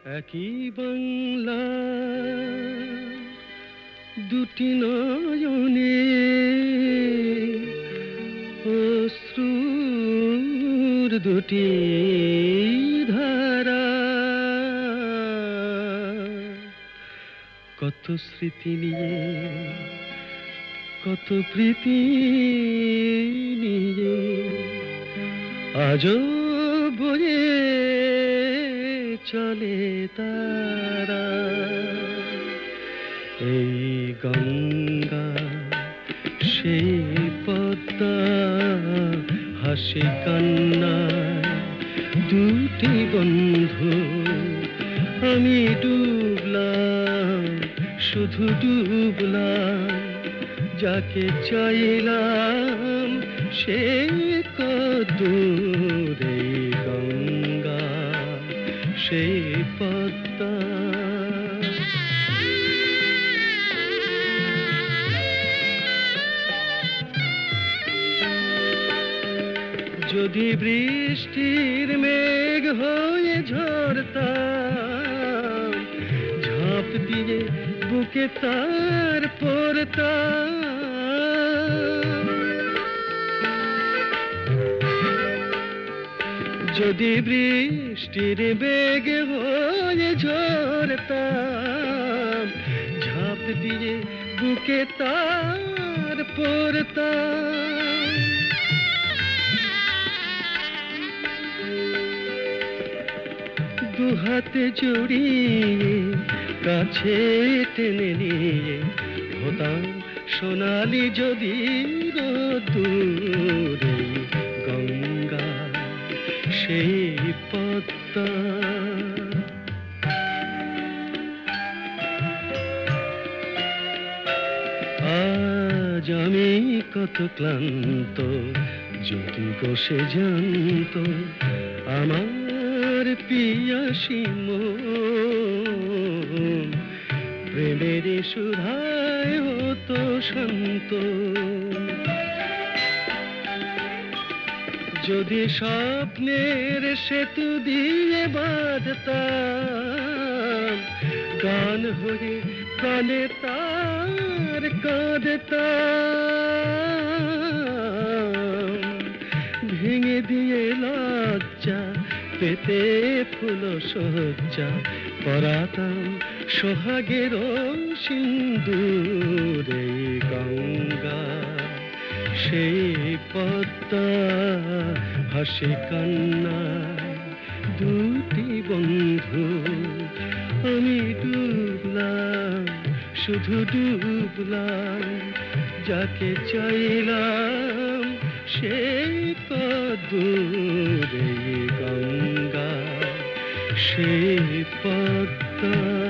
একই বাংলা দুটি নয়নে অশ্রুর দুটি ধারা, কত স্মৃতি নিয়ে কত প্রীতি নিয়ে আজও বয়ে চলে তারা। এই গঙ্গা সেই পদ্মা, হাসি কান্নায় দুটি বন্ধু, আমি ডুবলাম শুধু ডুবলাম, যাকে চাইলাম সে কদ্দূর। এই গঙ্গা সেই পদ্মা, যদি বৃষ্টির মেঘ হয়ে ঝরতাম, ঝাঁপ দিয়ে বুকে তার পড়তাম। যদি বৃষ্টির বেগ হয়ে ঝরতাম, ঝাঁপ দিয়ে বুকে তার পড়তাম। দুহাতে জড়িয়ে কাছে টেনে নিয়ে হতাম সোনালি যদি রোদ্দুরে। গঙ্গা সেই পদ্মা, আজ আমি কত ক্লান্ত, যদি বসে জানত আমার পিয়াসী মন, প্রেমের সুধায় হতো শান্ত। যদি স্বপ্নের সেতু দিয়ে বাঁধতাম, গান হয়ে গানে তার কাঁদতাম। ভেঙে দিয়ে লজ্জা পেতে ফুল সজ্জা পরাতাম সোহাগের সিন্দুরে। গঙ্গা সেই পদ্মা, হাসি কান্নায় দুটি বন্ধু, আমি ডুবলাম শুধু ডুবলাম, যাকে চাইলাম সেই কদ্দূরে। গঙ্গা সেই পদ্মা।